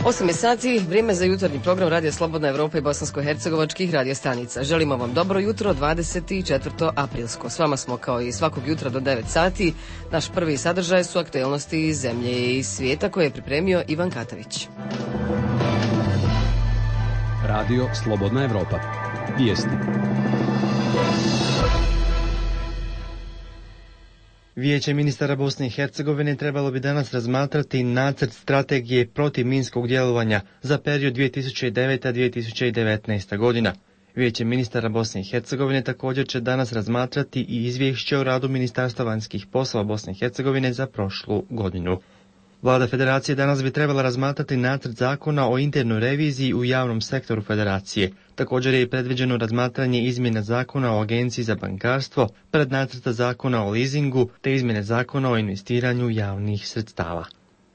8 je sati, vrijeme za jutarnji program Radija Slobodna Evropa i bosansko-hercegovačkih radio stanica. Želimo vam dobro jutro, 24. aprilsko. S vama smo kao i svakog jutra do 9 sati. Naš prvi sadržaj su aktuelnosti iz zemlje i svijeta koje je pripremio Ivan Katavić. Radio Slobodna Evropa. Vijesti. Vijeće ministara Bosne i Hercegovine trebalo bi danas razmatrati nacrt strategije protiv minskog djelovanja za period 2009-2019. godina. Vijeće ministara Bosne i Hercegovine također će danas razmatrati i izvješće o radu Ministarstva vanjskih poslova Bosne i Hercegovine za prošlu godinu. Vlada Federacije danas bi trebala razmatrati nacrt zakona o internoj reviziji u javnom sektoru Federacije. Također je i predviđeno razmatranje izmjena zakona o Agenciji za bankarstvo, prednacrta zakona o leasingu te izmjene zakona o investiranju javnih sredstava.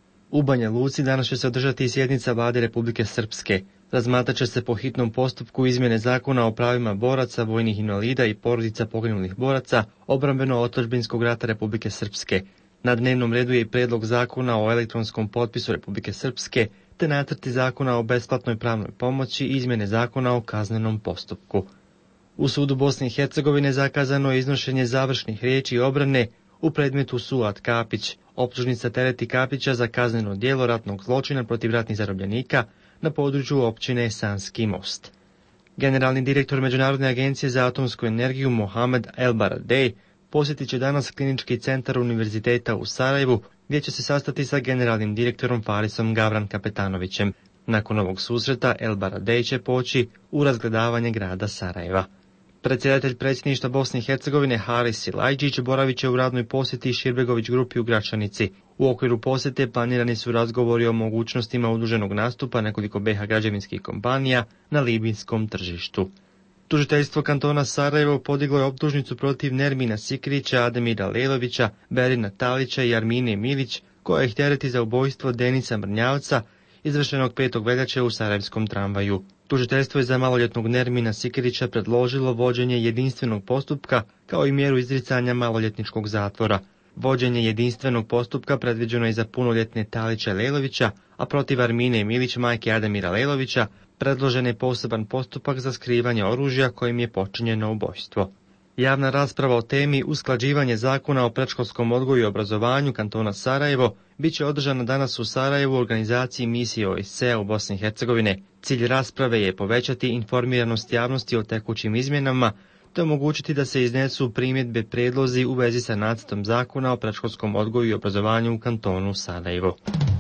U Banja Luci danas će se održati sjednica Vlade Republike Srpske. Razmatrat će se po hitnom postupku izmjene zakona o pravima boraca, vojnih invalida i porodica poginulih boraca obrambeno-otadžbinskog rata Republike Srpske. Na dnevnom redu je i prijedlog zakona o elektronskom potpisu Republike Srpske, te nacrti zakona o besplatnoj pravnoj pomoći i izmjene zakona o kaznenom postupku. U sudu Bosne i Hercegovine zakazano je iznošenje završnih riječi obrane u predmetu Suad Kapić. Optužnica tereti Kapića za kazneno djelo ratnog zločina protiv ratnih zarobljenika na području općine Sanski Most. Generalni direktor Međunarodne agencije za atomsku energiju Mohamed El Baradej posjetit će danas klinički centar Univerziteta u Sarajevu, gdje će se sastati sa generalnim direktorom Farisom Gavran Kapetanovićem. Nakon ovog susreta El Baradej će poći u razgledavanje grada Sarajeva. Predsjedatelj predsjedništva Bosne i Hercegovine Haris Silajđić boravit će u radnoj posjeti Širbegović grupi u Gračanici. U okviru posjete planirani su razgovori o mogućnostima udruženog nastupa nekoliko BiH građevinskih kompanija na libijskom tržištu. Tužiteljstvo kantona Sarajevo podiglo je optužnicu protiv Nermina Sikirića, Ademira Lelovića, Berina Talića i Armine Milić, koja ih tereti za ubojstvo Denisa Mrnjavca, izvršenog 5. veljače u sarajevskom tramvaju. Tužiteljstvo je za maloljetnog Nermina Sikirića predložilo vođenje jedinstvenog postupka kao i mjeru izricanja maloljetničkog zatvora. Vođenje jedinstvenog postupka predviđeno je za punoljetne Talića i Lelovića, a protiv Armine Milić, majke Ademira Lelovića, predložen je poseban postupak za skrivanje oružja kojim je počinjeno ubojstvo. Javna rasprava o temi usklađivanje zakona o predškolskom odgoju i obrazovanju kantona Sarajevo bit će održana danas u Sarajevu u organizaciji misije OSCE u Bosni i Hercegovine. Cilj rasprave je povećati informiranost javnosti o tekućim izmjenama te omogućiti da se iznesu primjedbe prijedlozi u vezi sa nacrtom zakona o predškolskom odgoju i obrazovanju u kantonu Sarajevo.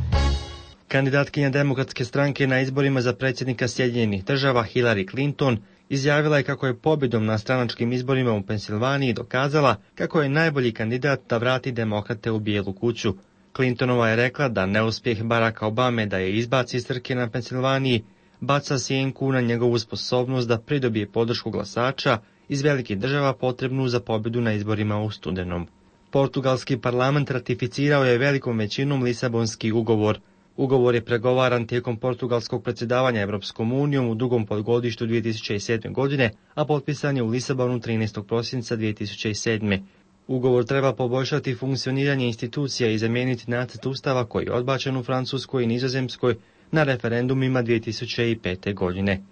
Kandidatkinja Demokratske stranke na izborima za predsjednika Sjedinjenih Država Hillary Clinton izjavila je kako je pobjedom na stranačkim izborima u Pensilvaniji dokazala kako je najbolji kandidat da vrati demokrate u Bijelu kuću. Clintonova je rekla da neuspjeh Baracka Obame da je izbaci iz trke na Pensilvaniji baca sjenku na njegovu sposobnost da pridobije podršku glasača iz velikih država potrebnu za pobjedu na izborima u studenom. Portugalski parlament ratificirao je velikom većinom Lisabonski ugovor. Ugovor je pregovaran tijekom portugalskog predsjedavanja Europskom unijom u drugom polugodištu 2007. godine, a potpisan je u Lisabonu 13. prosinca 2007. Ugovor treba poboljšati funkcioniranje institucija i zamijeniti nacrt ustava koji je odbačen u Francuskoj i Nizozemskoj na referendumima 2005. godine.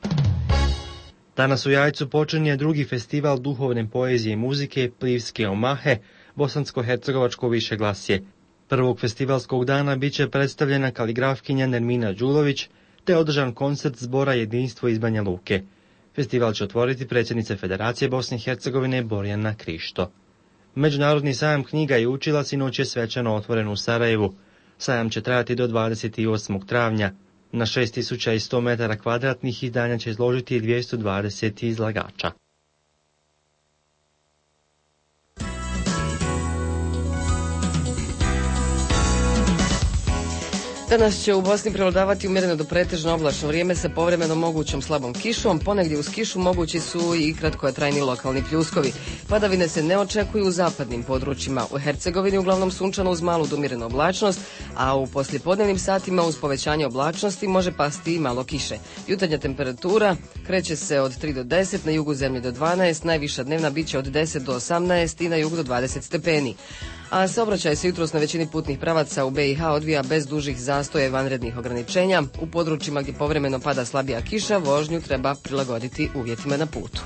Danas u Jajcu počinje drugi festival duhovne poezije i muzike Plivske omahe, bosansko-hercegovačko višeglasje. Prvog festivalskog dana bit će predstavljena kaligrafkinja Nermina Đulović, te održan koncert zbora Jedinstvo iz Banja Luke. Festival će otvoriti predsjednica Federacije Bosne i Hercegovine Borjana Krišto. Međunarodni sajam knjiga i učila sinoć je svečano otvoren u Sarajevu. Sajam će trajati do 28. travnja. Na 6100 metara kvadratnih izdanja će izložiti 220 izlagača. Danas će u Bosni prevladavati umjereno do pretežno oblačno vrijeme sa povremeno mogućom slabom kišom. Ponegdje uz kišu mogući su i kratkotrajni lokalni pljuskovi. Padavine se ne očekuju u zapadnim područjima. U Hercegovini uglavnom sunčano uz malu do umjerenu oblačnost, a u poslijepodnevnim satima uz povećanje oblačnosti može pasti i malo kiše. Jutarnja temperatura kreće se od 3 do 10, na jugu zemlje do 12, najviša dnevna biće od 10 do 18 i na jugu do 20 stepeni. A saobraćaj se jutros na većini putnih pravaca u BiH odvija bez dužih zastoja i vanrednih ograničenja. U područjima gdje povremeno pada slabija kiša, vožnju treba prilagoditi uvjetima na putu.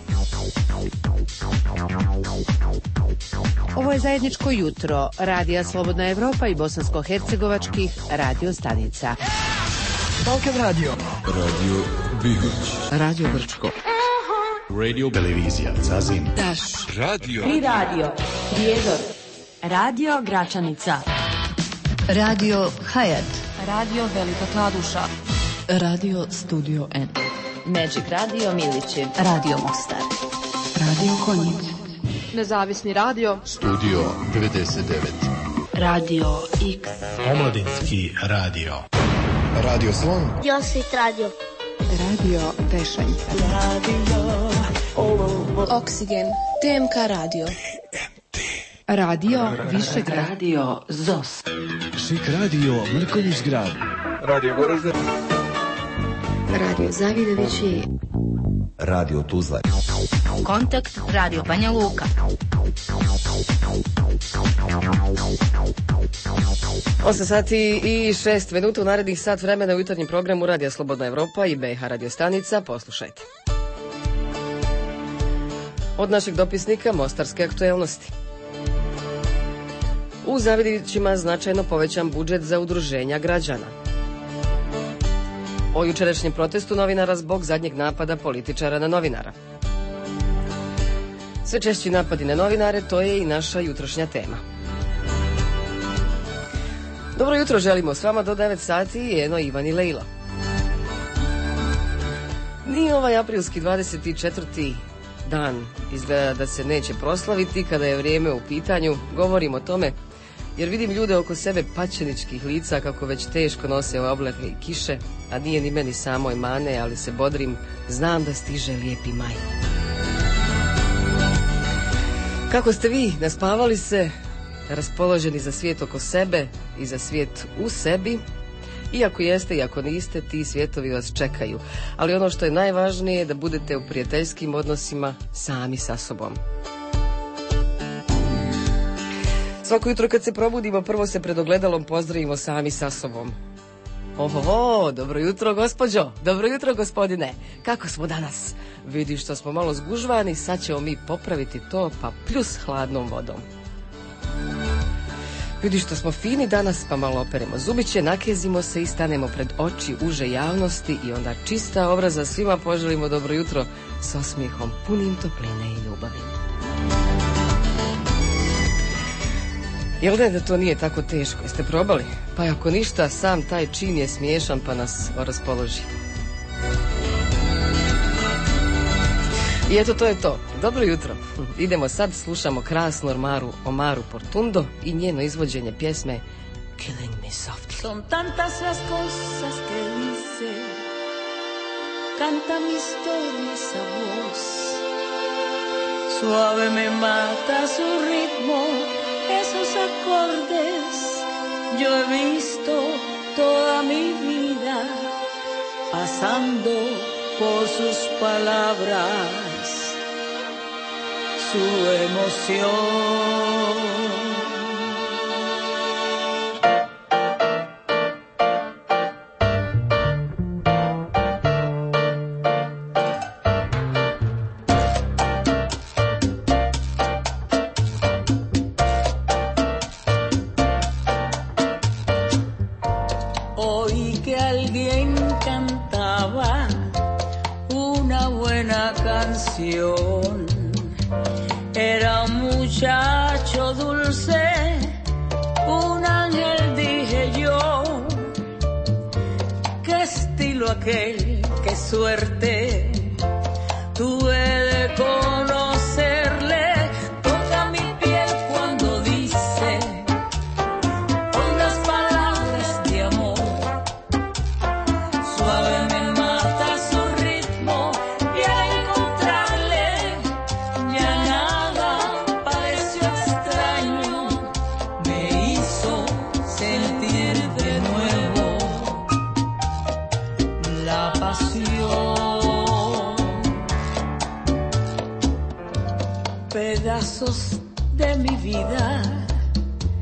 Ovo je zajedničko jutro Radija Slobodna Evropa i bosansko-hercegovačkih radio stanica. Balkan Radio. Radio Bihać. Radio Brčko. Radio Televizija Zazin. Daš. Radio. Tri radio. Prijedor. Radio Gračanica. Radio Hayat. Radio Velika Kladuša. Radio Studio N. Magic Radio Milići. Radio Mostar. Radio Konjic. Nezavisni radio. Studio 99. Radio X. Omladinski radio. Radio Slon. Josit radio. Radio Tešanj. Radio Oksigen. TMK radio. Radio Višegrad. Radio ZOS. Šik radio Mrkonjić grad. Radio Goražde. Radio Zavidovići. Radio Tuzla. Kontakt Radio Banja Luka. 8 sati i 6 minuta u narednih sat vremena u jutarnjem programu Radija Slobodna Evropa i BiH radio stanica. Poslušajte. Od našeg dopisnika Mostarske aktuelnosti. U Zavidićima značajno povećan budžet za udruženja građana. O jučerašnjem protestu novinara zbog zadnjeg napada političara na novinara. Sve češći napadi na novinare, to je i naša jutrošnja tema. Dobro jutro želimo s vama do 9 sati i Eno, Ivan i Lejla. Ni ovaj aprilski 24. dan izgleda da se neće proslaviti kada je vrijeme u pitanju. Govorim o tome jer vidim ljude oko sebe paćeničkih lica kako već teško nose ove oblake i kiše, a nije ni meni samoj mane, ali se bodrim, znam da stiže lijepi maj. Kako ste vi, naspavali se, raspoloženi za svijet oko sebe i za svijet u sebi? Iako jeste i ako niste, ti svijetovi vas čekaju. Ali ono što je najvažnije je da budete u prijateljskim odnosima sami sa sobom. Svako jutro kad se probudimo, prvo se pred ogledalom pozdravimo sami sa sobom. Ohoho, dobro jutro gospođo, dobro jutro gospodine, kako smo danas? Vidi što smo malo zgužvani, sad ćemo mi popraviti to, pa plus hladnom vodom. Vidi što smo fini danas, pa malo operemo zubiće, nakezimo se i stanemo pred oči uže javnosti i onda čista obraza svima poželimo dobro jutro s osmijehom punim topline i ljubavi. Jel da to nije tako teško? Jeste probali? Pa ako ništa, sam taj čin je smiješan pa nas raspoloži. I eto, to je to. Dobro jutro. Idemo sad, slušamo krasnu Omaru Portundo i njeno izvođenje pjesme Killing Me Softly. Son tantas las cosas que dice, canta mi historia esa voz. Suave me mata su ritmo, esos acordes. Yo he visto toda mi vida pasando por sus palabras, su emoción. Oí que alguien cantaba una buena canción. Era un muchacho dulce, un ángel, dije yo. Qué estilo aquel, qué suerte tuve de conocerle. Toca mi piel cuando dice unas palabras de amor. Suave me mata su ritmo y al encontrarle ya nada pareció extraño. Me hizo sentir de nuevo la pasión. Pedazos de mi vida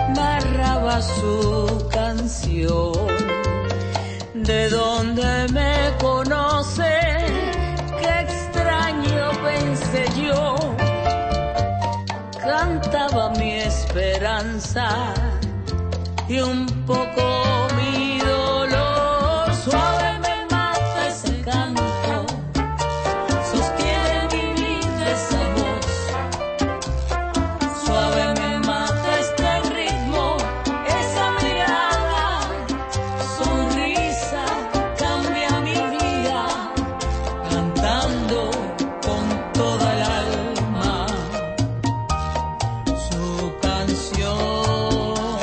narraba su canción. ¿De dónde me conoce? Qué extraño pensé yo. Cantaba mi esperanza y un poco mi dolor. Suave me mata ese canto, sostiene mi vida esa voz. Suave me mata este ritmo, esa mirada, sonrisa, cambia mi vida, cantando con toda el alma su canción.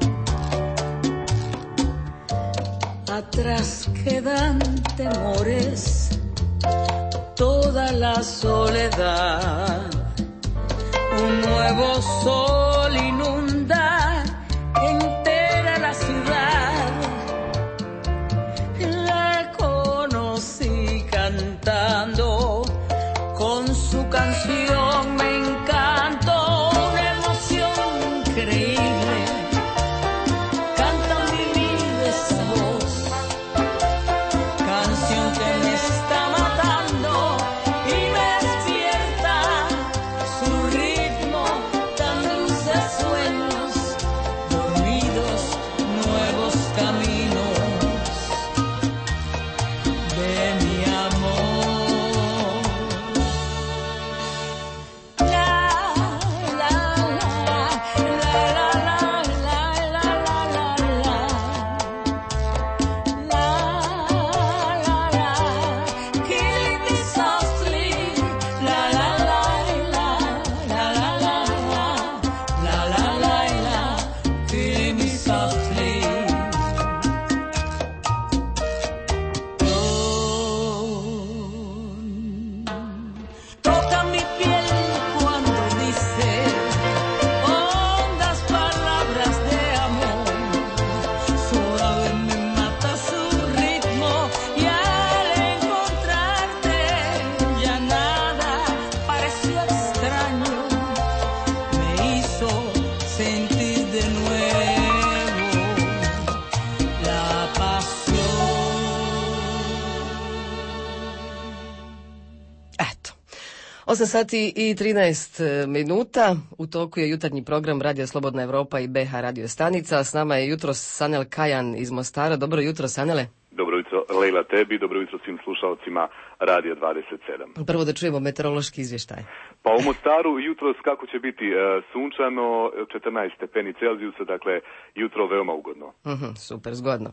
Atrás quedan temores, toda la soledad. Un nuevo sol inunda entera la ciudad. La conocí cantando, con su canción me encantó. Una emoción increíble, canta mi vida esa voz. Canción que me está matando y me despierta su ritmo, tan dulces sueños, dormidos, nuevos caminos de mi amor. La, la, la, la, la, la, la, la, la, la. La la la, killing me softly. La la la la, la la la la, la la la la, killing me softly. Toca mi piel cuando dice hondas palabras de amor. Suave me mata su ritmo y al encontrarte ya nada pareció extraño. Me hizo sentir de nuevo la pasión. Eto. 8 sati i 13 minuta. U toku je jutarnji program Radio Slobodna Evropa i BH radio stanica. S nama je jutros Sanel Kajan iz Mostara. Dobro jutro, Sanele. Dobro jutro, Lejla, tebi, dobro jutro svim slušalcima Radio 27. Prvo da čujemo meteorološki izvještaj. Pa u Mostaru jutros kako će biti sunčano, 14 stepeni Celzijusa, dakle jutro veoma ugodno. Super, zgodno.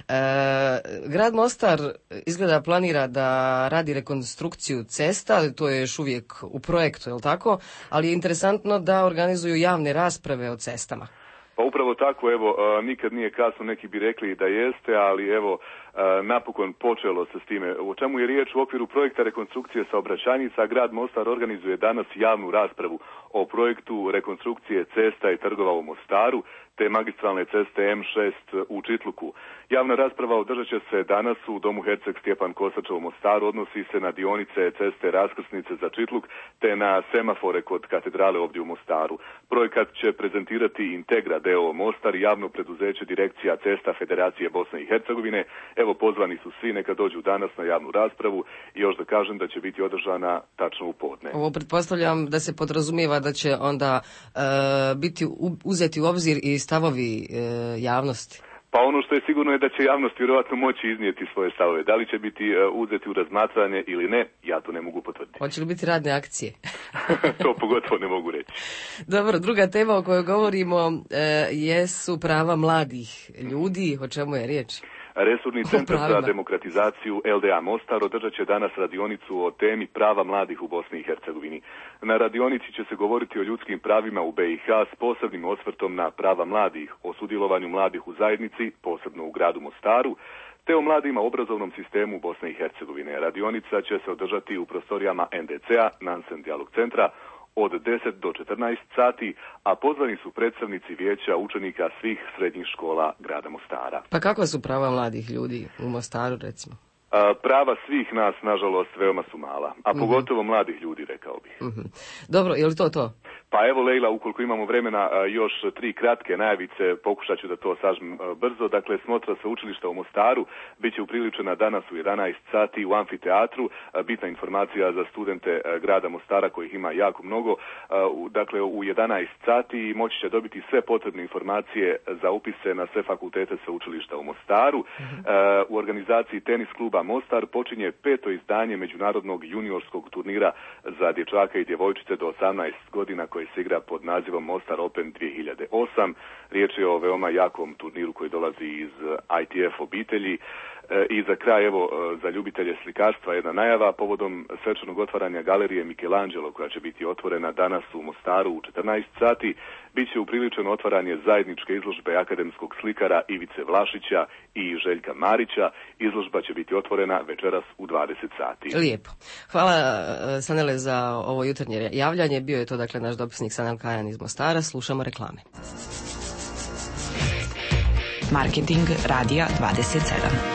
Grad Mostar izgleda planira da radi rekonstrukciju cesta, to je još uvijek u projektu, je li tako? Ali je interesantno da organizuju javne rasprave o cestama. Pa upravo tako, evo, nikad nije kasno, neki bi rekli da jeste, ali evo, napokon počelo se s time. O čemu je riječ? U okviru projekta rekonstrukcije saobraćajnica, grad Mostar organizuje danas javnu raspravu o projektu rekonstrukcije cesta i trgova u Mostaru, te magistralne ceste M6 u Čitluku. Javna rasprava održat će se danas u Domu Herceg Stjepan Kosača u Mostaru, odnosi se na dionice ceste raskrsnice za Čitluk, te na semafore kod katedrale ovdje u Mostaru. Projekat će prezentirati Integra d.o.o. Mostar, javno preduzeće Direkcija cesta Federacije Bosne i Hercegovine. Evo, pozvani su svi, neka dođu danas na javnu raspravu i još da kažem da će biti održana tačno u podne. Ovo pretpostavljam da se podrazumijeva da će onda biti uzeti u obzir i stavovi javnosti. Pa ono što je sigurno je da će javnost vjerojatno moći iznijeti svoje stavove. Da li će biti uzeti u razmatranje ili ne, ja to ne mogu potvrditi. Hoće li biti radne akcije? To pogotovo ne mogu reći. Dobro, druga tema o kojoj govorimo jesu prava mladih ljudi. O čemu je riječ? Resurni centar za demokratizaciju LDA Mostar održat će danas radionicu o temi prava mladih u Bosni i Hercegovini. Na radionici će se govoriti o ljudskim pravima u BiH s posebnim osvrtom na prava mladih, o sudjelovanju mladih u zajednici, posebno u gradu Mostaru, te o mladima u obrazovnom sistemu Bosne i Hercegovine. Radionica će se održati u prostorijama NDC-a, Nansen dijalog centra, od 10 do 14 sati, a pozvani su predstavnici vijeća učenika svih srednjih škola grada Mostara. Pa kakva su prava mladih ljudi u Mostaru, recimo? Prava svih nas, nažalost, veoma su mala, a pogotovo mladih ljudi, rekao bih. Dobro, je li to? Pa evo Lejla, ukoliko imamo vremena, još 3 kratke najavice, pokušat ću da to sažmem brzo. Dakle, smotra sveučilišta u Mostaru biće upriličena danas u 11 sati u amfiteatru. Bitna informacija za studente grada Mostara, kojih ima jako mnogo. Dakle, u 11 sati moći će dobiti sve potrebne informacije za upise na sve fakultete sveučilišta u Mostaru. U organizaciji tenis kluba Mostar počinje 5. izdanje međunarodnog juniorskog turnira za dječake i djevojčice do 18 godina koji se igra pod nazivom Mostar Open 2008. Riječ je o veoma jakom turniru koji dolazi iz ITF obitelji. I za kraj, evo, za ljubitelje slikarstva jedna najava povodom svečanog otvaranja galerije Michelangelo koja će biti otvorena danas u Mostaru u 14 sati. Biće upriličeno otvaranje zajedničke izložbe akademskog slikara Ivice Vlašića i Željka Marića. Izložba će biti otvorena večeras u 20 sati. Lijepo. Hvala Sanele za ovo jutarnje javljanje. Bio je to dakle naš dopisnik Sanel Kajan iz Mostara. Slušamo reklame. Marketing Radija 27.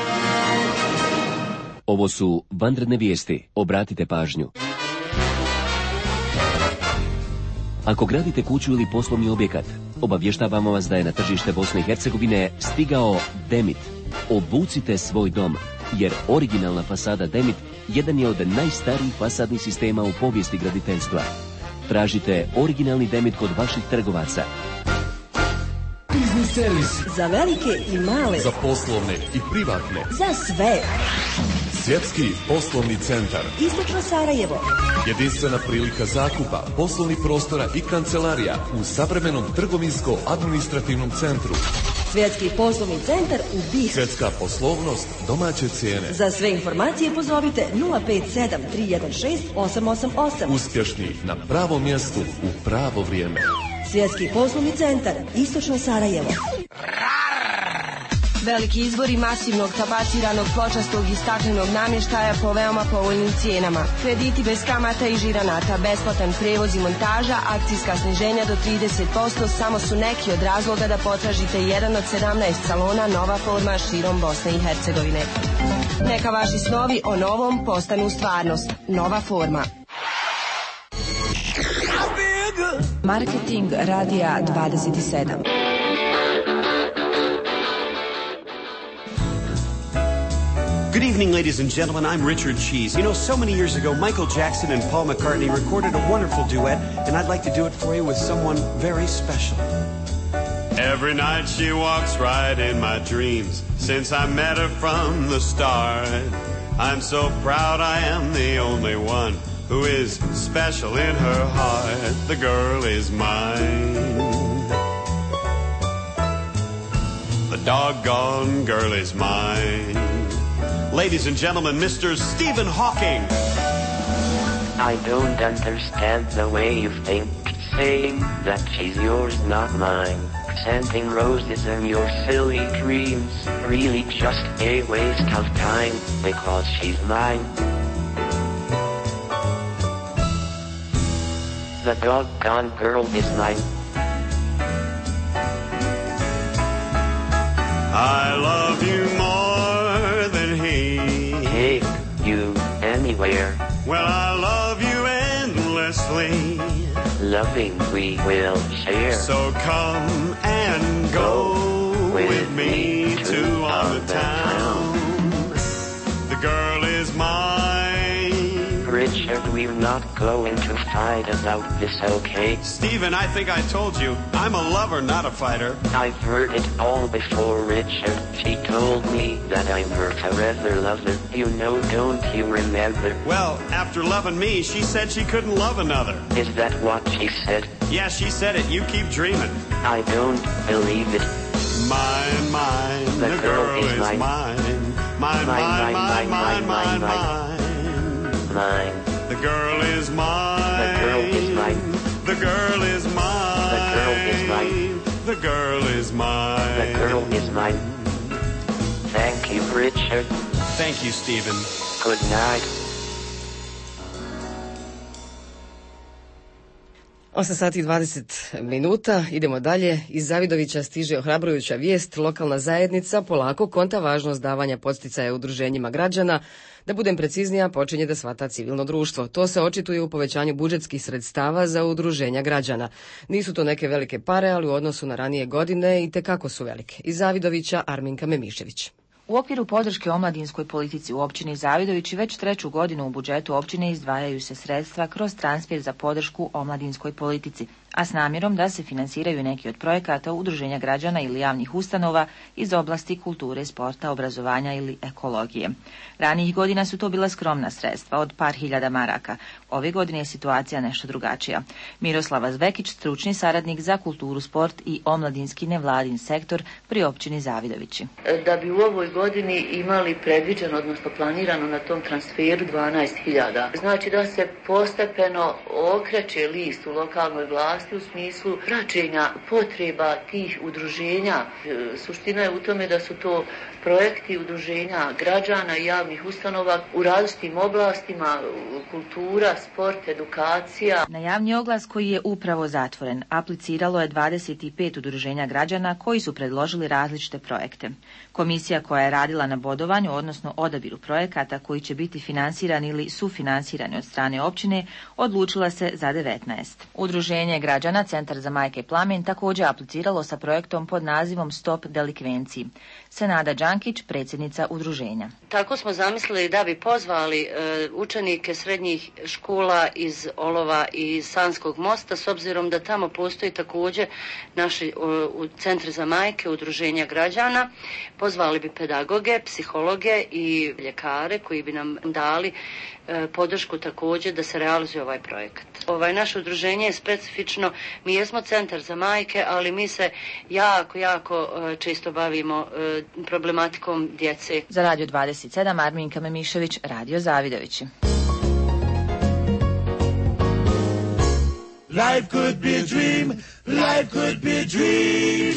Ovo su vanredne vijesti. Obratite pažnju. Ako gradite kuću ili poslovni objekat, obavještavamo vas da je na tržište Bosne i Hercegovine stigao Demit. Obucite svoj dom, jer originalna fasada Demit jedan je od najstarijih fasadnih sistema u povijesti graditeljstva. Tražite originalni Demit kod vaših trgovaca. Biznis servis. Za velike i male. Za poslovne i privatne. Za sve. Svjetski poslovni centar. Istočno Sarajevo. Jedinstvena prilika zakupa poslovnih prostora i kancelarija u savremenom trgovinsko-administrativnom centru. Svjetski poslovni centar u Bih. Svjetska poslovnost, domaće cijene. Za sve informacije pozovite 057 316 888. Uspješni na pravom mjestu u pravo vrijeme. Svjetski poslovni centar, Istočno Sarajevo. Veliki izbori masivnog tabaciranog pločastog i staklenog namještaja po veoma povoljnim cijenama. Krediti bez kamata i žiranata, besplatan prevoz i montaža, akcijska sniženja do 30% samo su neki od razloga da potražite jedan od 17 salona Nova forma širom Bosne i Hercegovine. Neka vaši snovi o novom postanu stvarnost. Nova forma. Marketing Radija 27. Good evening, ladies and gentlemen. I'm Richard Cheese. You know, so many years ago, Michael Jackson and Paul McCartney recorded a wonderful duet, and I'd like to do it for you with someone very special. Every night she walks right in my dreams, since I met her from the start. I'm so proud I am the only one who is special in her heart. The girl is mine. The doggone girl is mine. Ladies and gentlemen, Mr. Stephen Hawking. I don't understand the way you think, saying that she's yours, not mine. Sending roses in your silly dreams, really just a waste of time, because she's mine. The doggone girl is mine. I love you more than he. Hey, you, anywhere. Well, I love you endlessly. Loving we will share. So come and go with me to our town. The girl is mine. Richard, we're not going to fight about this, okay? Stephen, I think I told you, I'm a lover, not a fighter. I've heard it all before, Richard. She told me that I'm her forever lover. You know, don't you remember? Well, after loving me, she said she couldn't love another. Is that what she said? Yeah, she said it. You keep dreaming. I don't believe it. Mine, mine, the girl is mine. Mine, mine, mine, mine, mine, mine, mine. Mine. The girl is mine. The girl is mine. The girl is mine. The girl is mine. The girl is mine. The girl is mine. Thank you, Richard. Thank you, Stephen. Good night. 8 sati i 20 minuta, idemo dalje. Iz Zavidovića stiže ohrabrujuća vijest. Lokalna zajednica polako konta važnost davanja podsticaja udruženjima građana. Da budem preciznija, počinje da shvata civilno društvo. To se očituje u povećanju budžetskih sredstava za udruženja građana. Nisu to neke velike pare, ali u odnosu na ranije godine i tekako su velike. Iz Zavidovića Arminka Memišević. U okviru podrške omladinskoj politici u općini Zavidovići već 3. godinu u budžetu općine izdvajaju se sredstva kroz transfer za podršku omladinskoj politici, a s namjerom da se finansiraju neki od projekata udruženja građana ili javnih ustanova iz oblasti kulture, sporta, obrazovanja ili ekologije. Ranijih godina su to bila skromna sredstva od par hiljada maraka. Ove godine je situacija nešto drugačija. Miroslava Zvekić, stručni saradnik za kulturu, sport i omladinski nevladin sektor pri općini Zavidovići. Da bi u ovoj godini imali predviđeno, odnosno planirano na tom transferu 12.000. Znači da se postepeno okreće list u lokalnoj vlasti u smislu praćenja potreba tih udruženja. Suština je u tome da su to projekti udruženja građana i javnih ustanova u različitim oblastima, kultura, sport, edukacija. Na javni oglas koji je upravo zatvoren apliciralo je 25 udruženja građana koji su predložili različite projekte. Komisija koja je radila na bodovanju, odnosno odabiru projekata koji će biti finansirani ili sufinansirani od strane općine, odlučila se za 19. Udruženje građana Centar za majke Plamen također apliciralo sa projektom pod nazivom Stop delikvenciji. Senada Đankić, predsjednica udruženja. Tako smo zamislili da bi pozvali učenike srednjih škola iz Olova i Sanskog mosta, s obzirom da tamo postoji također naši centri za majke, udruženja građana. Pozvali bi pedagoge, psihologe i ljekare koji bi nam dali podršku također da se realizuje ovaj projekat. Naše udruženje je specifično, mi jesmo centar za majke, ali mi se jako često bavimo problematikom djece. Za Radio 27 Arminka Memišević, Radio Zavidovići. Life could be a dream, life could be a dream.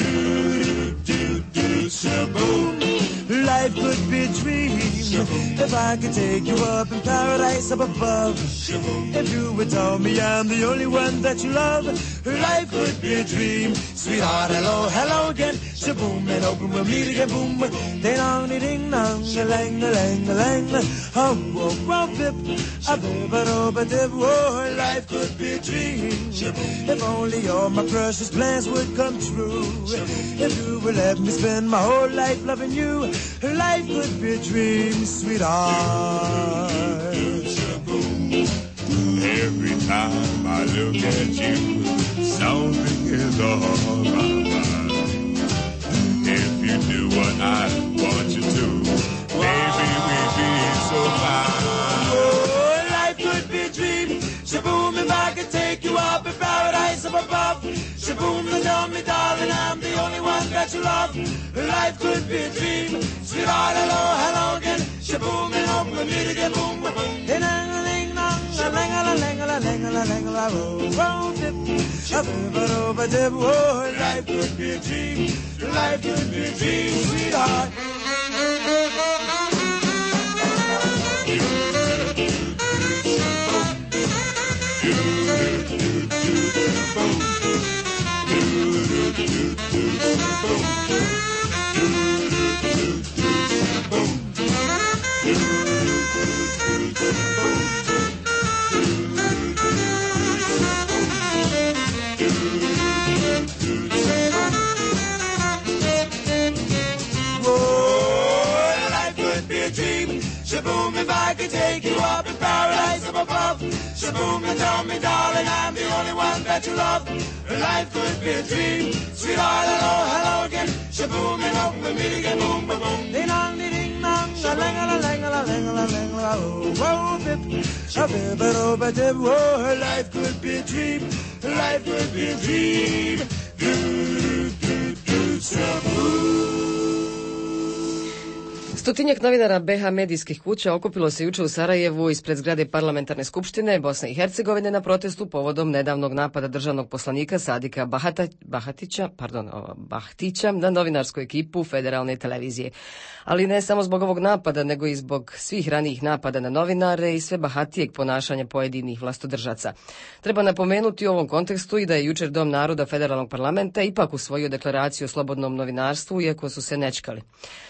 Shaboom. Life could be a dream if I could take you up in paradise up above. If you would tell me I'm the only one that you love, life could be a dream. Sweetheart, hello, hello again. Shaboom, and open we'll meet again. Boom, ding dong, ding dong, a lang, a lang, a lang. Oh, oh, oh, bip, a bip, a dip. Oh, life could be a dream. If only all my precious plans would come true. If you would let me spend my whole life loving you, life could be a dream, sweetheart. Every time I look at you, something is on my mind. If you do what I want you to, baby, we'd be so fine. Oh, life could be a dream. Shaboom, if I could take you up in paradise up above. Shaboom, tell me, darling, I'm the only one that you love. Life could be a dream. Sweetheart, hello, hello again. Shaboom, and hope we'll meet again. Boom, boom. Oh, life could be a dream. Life could be a dream, sweetheart. Shaboom, if I could take you up in paradise up above. Shaboom, and tell me, darling, I'm the only one that you love. Life could be a dream. Sweetheart, hello, hello again. Shaboom, and hope we'll meet again. Boom, boom, boom. Ding dong, ding dong, a lang, a lang, a lang, a lang, oh, bip, a bip, a dip. Oh, life could be a dream. Life could be a dream. Shaboom. Stotinjak novinara BH medijskih kuća okupilo se juče u Sarajevu ispred zgrade Parlamentarne skupštine Bosne i Hercegovine na protestu povodom nedavnog napada državnog poslanika Sadika Bahtića na novinarsku ekipu Federalne televizije. Ali ne samo zbog ovog napada, nego i zbog svih ranijih napada na novinare i sve bahatijeg ponašanja pojedinih vlastodržaca. Treba napomenuti u ovom kontekstu i da je jučer Dom naroda Federalnog parlamenta ipak usvojio deklaraciju o slobodnom novinarstvu, iako su se nečkali.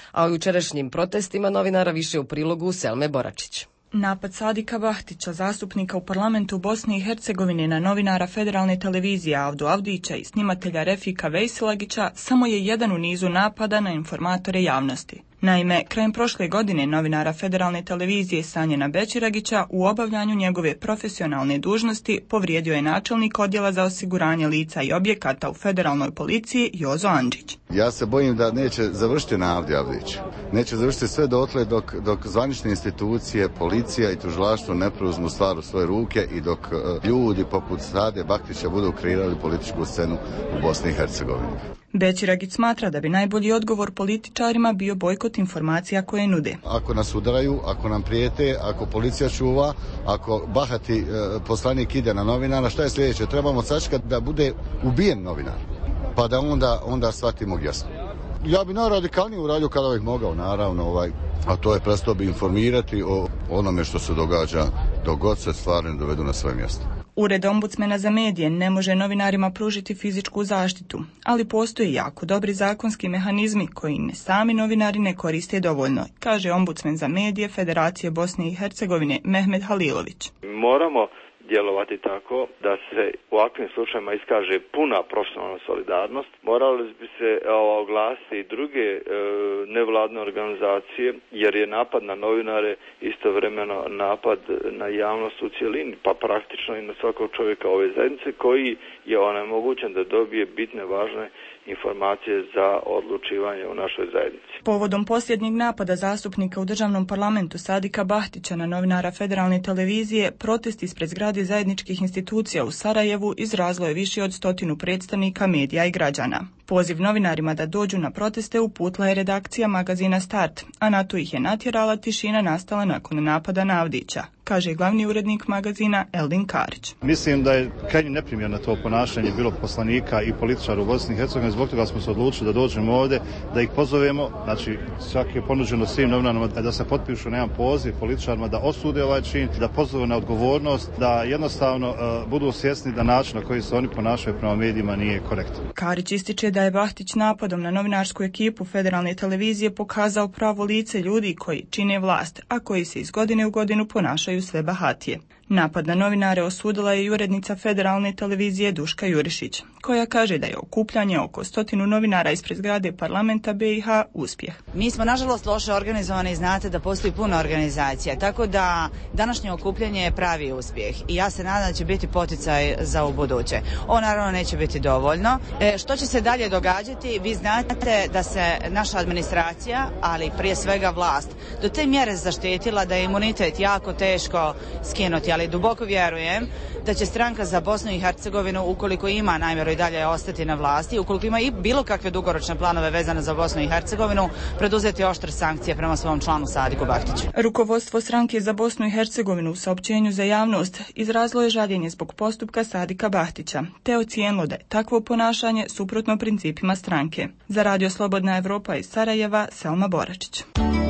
A o jučerašnjim protestima novinara više u prilogu Selme Boračić. Napad Sadika Bahtića, zastupnika u parlamentu Bosne i Hercegovine, na novinara federalne televizije Avdu Avdića i snimatelja Refika Vejsilagića samo je jedan u nizu napada na informatore javnosti. Naime, krajem prošle godine novinara federalne televizije Sanjena Bećiragića u obavljanju njegove profesionalne dužnosti povrijedio je načelnik odjela za osiguranje lica i objekata u federalnoj policiji Jozo Andžić. Ja se bojim da neće završiti na Avdi Avdiću. Neće završiti sve dotle dok zvanične institucije, policija i tužilaštvo ne preuzmu stvar u svoje ruke i dok ljudi poput Sade Bahtića budu kreirali političku scenu u Bosni i Hercegovini. Bećiragić smatra da bi najbolji odgovor političarima bio bojkot informacija koje nude. Ako nas udaraju, ako nam prijete, ako policija čuva, ako bahati poslanik ide na novinara, šta je sljedeće? Trebamo sačekati da bude ubijen novinar, pa da onda shvatimo jasno. Ja bi najradikalnije uradio kada bih mogao, naravno, a to je prestao bi informirati o onome što se događa dok god se stvari ne dovedu na svoje mjesto. Ured ombudsmena za medije ne može novinarima pružiti fizičku zaštitu, ali postoje jako dobri zakonski mehanizmi koji ne sami novinari ne koriste dovoljno, kaže ombudsmen za medije Federacije Bosne i Hercegovine Mehmet Halilović. Moramo djelovati tako da se u ovakvim slučajima iskaže puna profesionalna solidarnost. Morali bi se oglasiti i druge nevladne organizacije, jer je napad na novinare istovremeno napad na javnost u cjelini, pa praktično i na svakog čovjeka ove zajednice koji je onemogućen da dobije bitne, važne informacije za odlučivanje u našoj zajednici. Povodom posljednjeg napada zastupnika u državnom parlamentu Sadika Bahtića na novinara federalne televizije, protest ispred zgrade zajedničkih institucija u Sarajevu izrazilo je više od 100 predstavnika medija i građana. Poziv novinarima da dođu na proteste uputila je redakcija magazina Start, a na to ih je natjerala tišina nastala nakon napada na Avdića, kaže glavni urednik magazina Eldin Karić. Mislim da je krajnje neprimjerno to ponašanje bilo poslanika i političara u Bosni i Hercegovini, zbog toga smo se odlučili da dođemo ovdje, da ih pozovemo, znači svaki je ponuđeno svim novinarima da se potpišu na jedan poziv političarima da osude ovaj čin, da pozove na odgovornost, da jednostavno budu svjesni da način na koji se oni ponašaju prema medijima nije korektan. Karić ističe da je Bahtić napadom na novinarsku ekipu federalne televizije pokazao pravo lice ljudi koji čine vlast, a koji se iz godine u godinu ponašaju sve bahatije. Napad na novinare osudila je i urednica federalne televizije Duška Jurišić, koja kaže da je okupljanje oko 100 novinara ispred zgrade parlamenta BiH uspjeh. Mi smo nažalost loše organizovani i znate da postoji puno organizacija, tako da današnje okupljanje je pravi uspjeh i ja se nadam da će biti poticaj za ubuduće. Ovo naravno neće biti dovoljno. Što će se dalje događati? Vi znate da se naša administracija, ali prije svega vlast, do te mjere zaštitila da je imunitet jako teško skinuti, ali duboko vjerujem da će stranka za Bosnu i Hercegovinu, ukoliko ima namjeru i dalje ostati na vlasti, ukoliko ima i bilo kakve dugoročne planove vezane za Bosnu i Hercegovinu, preduzeti oštre sankcije prema svom članu Sadiku Bahtiću. Rukovodstvo stranke za Bosnu i Hercegovinu u saopćenju za javnost izrazilo je žaljenje zbog postupka Sadika Bahtića, te ocijenilo da je takvo ponašanje suprotno principima stranke. Za Radio Slobodna Evropa iz Sarajeva, Selma Boračić.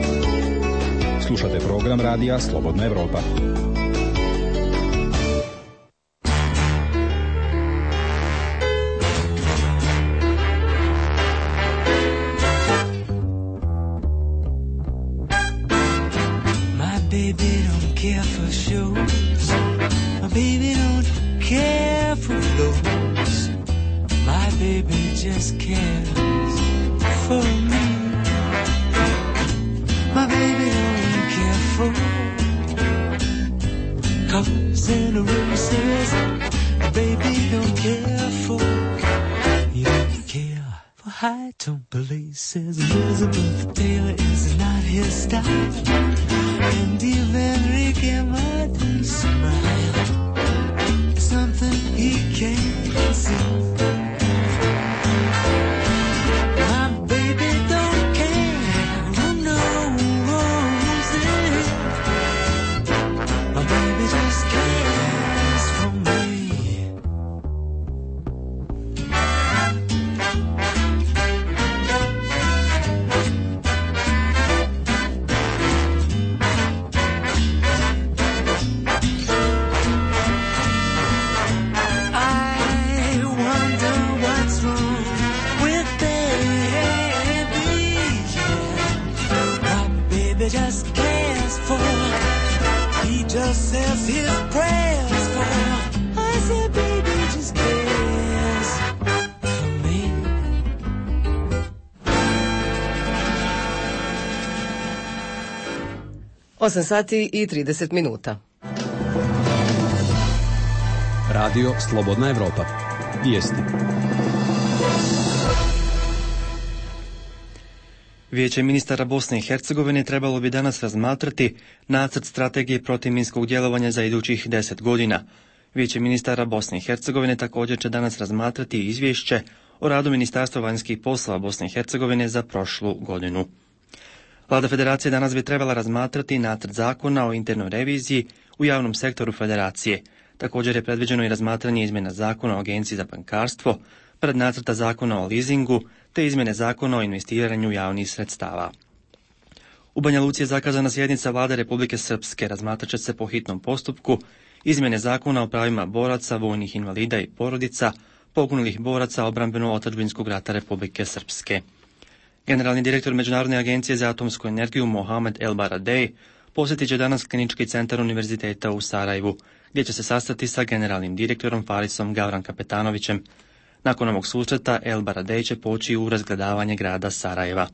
Slušate program Radija Slobodna Evropa. Baby don't care for shows. My baby don't care for clothes. My baby just cares for me. My baby don't care for colors and roses. My baby don't care for. You don't care for high tone places. Elizabeth Taylor is not his style. And even Ricky Martin's smile, something he can't see. My baby don't care who knows it. My baby just cares for me. 8 sati i 30 minuta. Radio Slobodna Evropa. Vijesti. Vijeće ministara Bosne i Hercegovine trebalo bi danas razmatrati nacrt strategije protivminskog djelovanja za idućih 10 godina. Vijeće ministara Bosne i Hercegovine također će danas razmatrati izvješće o radu Ministarstva vanjskih poslova Bosne i Hercegovine za prošlu godinu. Vlada Federacije danas bi trebala razmatrati nacrt zakona o internoj reviziji u javnom sektoru Federacije. Također je predviđeno i razmatranje izmjena zakona o Agenciji za bankarstvo, prednacrta zakona o leasingu te izmjene zakona o investiranju javnih sredstava. U Banja Luci je zakazana sjednica Vlade Republike Srpske. Razmatrat će se po hitnom postupku izmjene zakona o pravima boraca, vojnih invalida i porodica, poginulih boraca obrambeno-otadžbinskog rata Republike Srpske. Generalni direktor Međunarodne agencije za atomsku energiju Mohamed El Baradei posjetit će danas Klinički centar Univerziteta u Sarajevu, gdje će se sastati sa generalnim direktorom Farisom Gavran Kapetanovićem. Nakon ovog susreta El Baradei će poći u razgledavanje grada Sarajeva.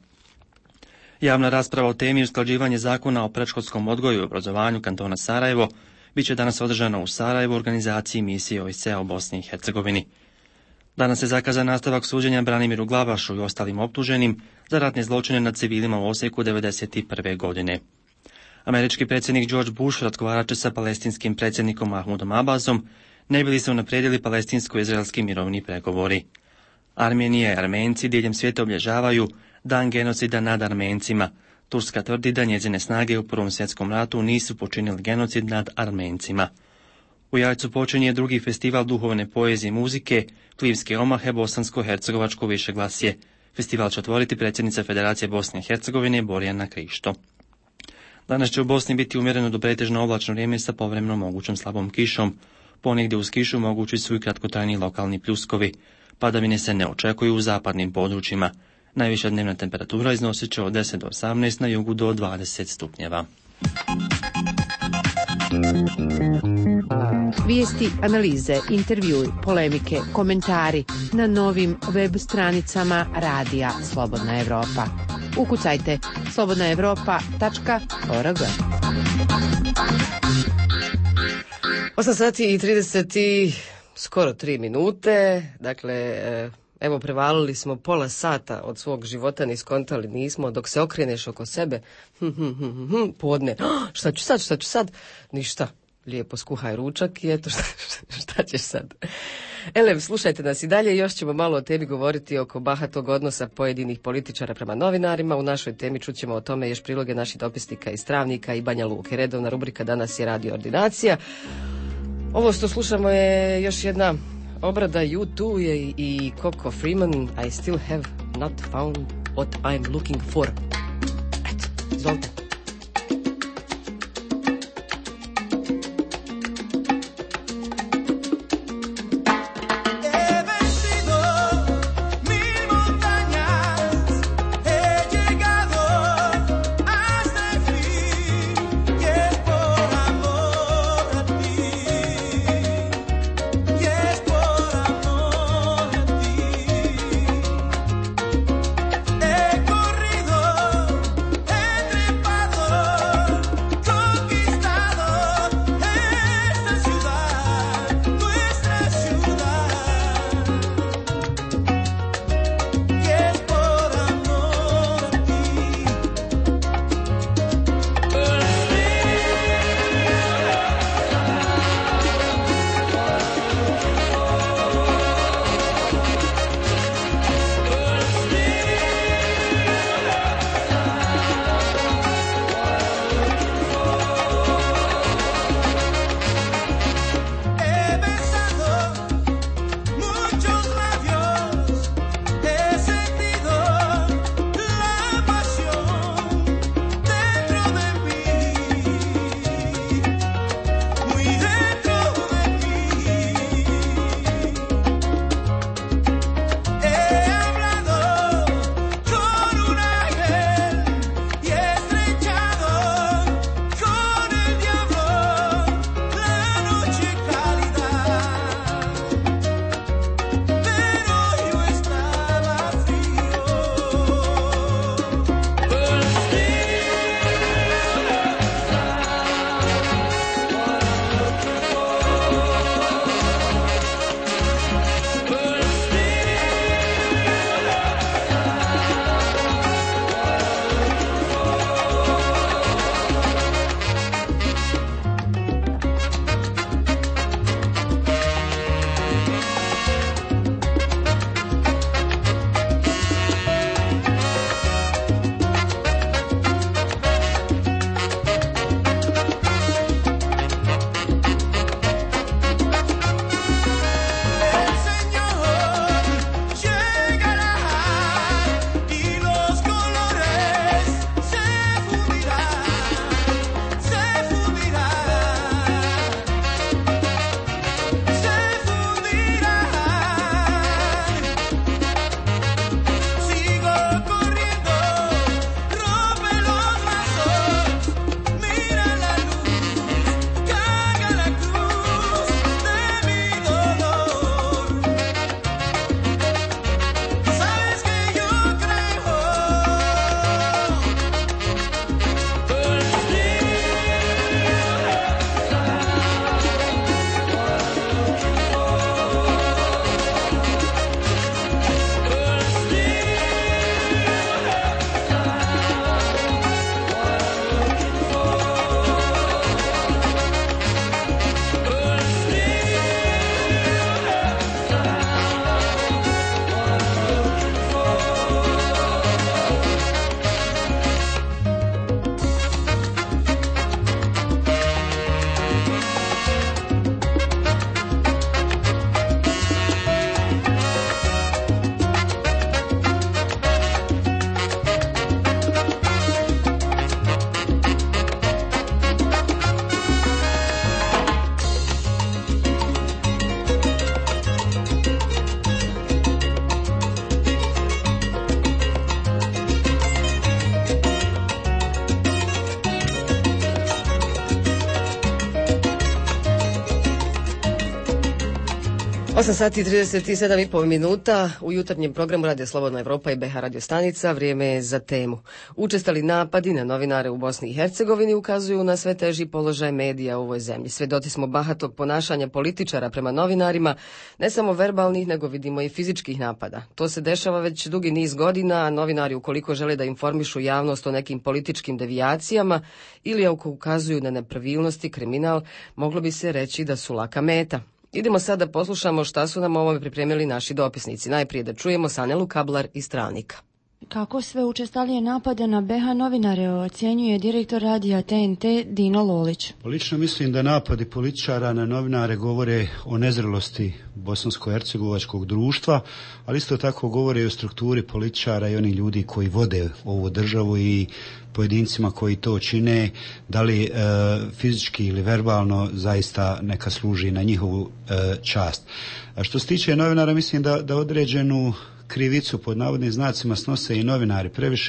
Javna rasprava o temi usklađivanje zakona o predškolskom odgoju i obrazovanju kantona Sarajevo bit će danas održana u Sarajevu u organizaciji misije OSCE u Bosni i Hercegovini. Danas je zakazan nastavak suđenja Branimiru Glavašu i ostalim optuženim za ratne zločine nad civilima u Osijeku 1991. godine. Američki predsjednik George Bush razgovarat će sa palestinskim predsjednikom Mahmudom Abbasom, ne bi li se unaprijedili palestinsko-izraelski mirovni pregovori. Armenija i Armenci diljem svijeta obilježavaju dan genocida nad Armencima. Turska tvrdi da njezine snage u Prvom svjetskom ratu nisu počinili genocid nad Armencima. U Jajcu počinje drugi festival duhovne poezije i muzike, Plivske omahe, bosansko-hercegovačko višeglasje. Festival će otvoriti predsjednica Federacije Bosne i Hercegovine Borjana Krišto. Danas će u Bosni biti umjereno do pretežno oblačno vrijeme sa povremeno mogućom slabom kišom. Ponegdje uz kišu mogući su i kratkotrajni lokalni pljuskovi. Padavine se ne očekuju u zapadnim područjima. Najviša dnevna temperatura iznosit će od 10 do 18, na jugu do 20 stupnjeva. Vijesti, analize, intervjui, polemike, komentari na novim web stranicama Radija Slobodna Evropa. Ukucajte slobodnaevropa.org. 8 sati i 30 i skoro 3 minute. Dakle, evo prevalili smo pola sata od svog života, ni skontali nismo, dok se okreneš oko sebe, podne, šta ću sad? Ništa, lijepo skuhaj ručak i eto šta ćeš sad. Elem, slušajte nas i dalje, još ćemo malo o temi govoriti oko bahatog odnosa pojedinih političara prema novinarima. U našoj temi čućemo o tome još priloge naših dopisnika iz Travnika i Banja Luke. Redovna rubrika danas je Radio Ordinacija. Ovo što slušamo je još jedna obrada U2 i Coco Freeman, I still have not found what I'm looking for. Eto, izvolite. He corrido entre 8 sati i 37,5 minuta u jutarnjem programu Radio Slobodna Evropa i BH Radio stanica. Vrijeme je za temu. Učestali napadi na novinare u Bosni i Hercegovini ukazuju na sve teži položaj medija u ovoj zemlji. Svedoci smo bahatog ponašanja političara prema novinarima, ne samo verbalnih, nego vidimo i fizičkih napada. To se dešava već dugi niz godina, a novinari ukoliko žele da informišu javnost o nekim političkim devijacijama ili ako ukazuju na nepravilnosti, kriminal, moglo bi se reći da su laka meta. Idemo sad da poslušamo šta su nam ovome pripremili naši dopisnici. Najprije da čujemo Sanelu Kablar iz Travnika. Kako sve učestalije napade na BH novinare ocjenjuje direktor radija TNT Dino Lolić. Lično mislim da napadi političara na novinare govore o nezrelosti bosansko-hercegovačkog društva, ali isto tako govore i o strukturi političara i onih ljudi koji vode ovu državu i pojedincima koji to čine, da li fizički ili verbalno, zaista neka služi na njihovu čast. A što se tiče novinara, mislim da određenu krivicu pod navodnim znacima snose i novinari.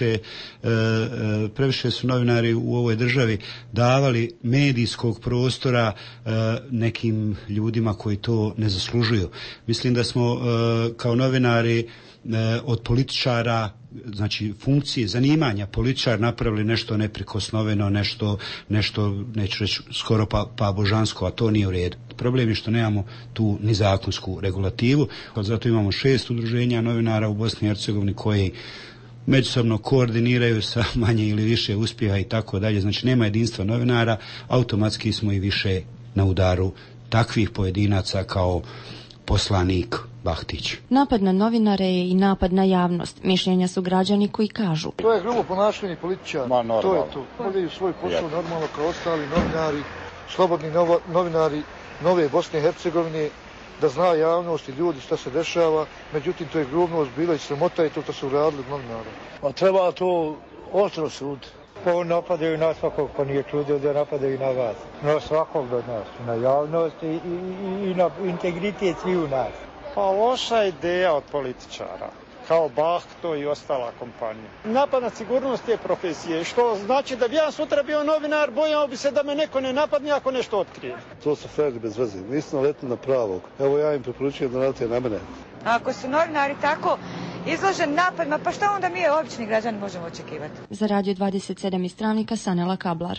Previše su novinari u ovoj državi davali medijskog prostora nekim ljudima koji to ne zaslužuju. Mislim da smo kao novinari od političara, znači funkcije, zanimanja političar napravili nešto neprikosnoveno, nešto neću reći skoro pa božansko, a to nije u redu. Problem je što nemamo tu ni zakonsku regulativu, zato imamo 6 udruženja novinara u Bosni i Hercegovini koji međusobno koordiniraju sa manje ili više uspjeha i tako dalje. Znači nema jedinstva novinara, automatski smo i više na udaru takvih pojedinaca kao poslanik Bahtić. Napad na novinare je i napad na javnost. Mišljenja su građani koji kažu: to je grubo ponašanje političara. To je to. Obavljaju svoj posao normalno kao ostali novinari, slobodni novinari Nove Bosne i Hercegovine, da zna javnost i ljudi šta se dešava. Međutim, to je grubnost bila i sramota i to što su uradili novinara. A treba to oštro sud. Pa napadaju na svakog, pa nije čudio da napadaju na vas. Na svakog od nas, na javnost i na integritet svi u nas. Pa loša ideja od političara, kao Bahto i ostala kompanija. Napad na sigurnost je profesije, što znači da bi ja sutra bio novinar, bojao bi se da me neko ne napadne ako nešto otkrije. To su frajeri bez veze, nisam letni na pravog. Evo ja im preporučujem da radite na mene. Ako su novinari tako izložen napadima, pa šta onda mi obični građani možemo očekivati? Za Radio 27 iz Travnika Sanela Kablar.